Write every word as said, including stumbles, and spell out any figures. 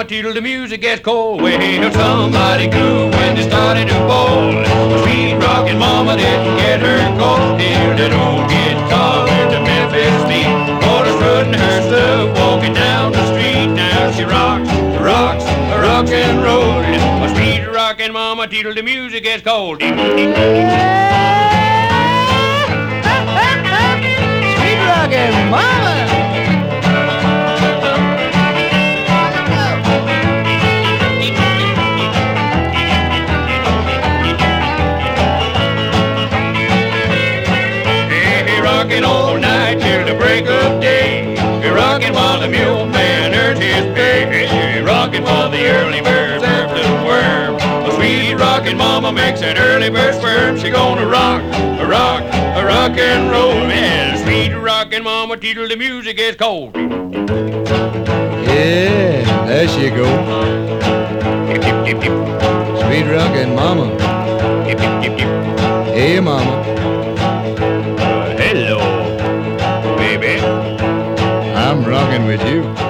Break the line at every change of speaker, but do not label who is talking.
mama till the music gets cold. Well, somebody grew when they started to bowl. Sweet rockin' mama didn't get her cold. Till that old guitar went to Memphis beat. For strutting her stuff, walking down the street. Now she rocks, rocks, rock and roll. Sweet rockin' mama till the music gets cold.
Sweet rockin' mama.
Rockin' all night till the break of day. Rockin' while the milkman earns his pay. Rockin' while the early bird serves little worm. A sweet rockin' mama makes an early bird squirm. She gonna rock, a rock, a rock and roll. Man, sweet rockin' mama till the music gets cold.
Yeah, there she go.
Hip, hip, hip, hip.
Sweet rockin' mama.
Hip, hip, hip, hip.
Hey, mama.
Hello, baby.
I'm rocking with you.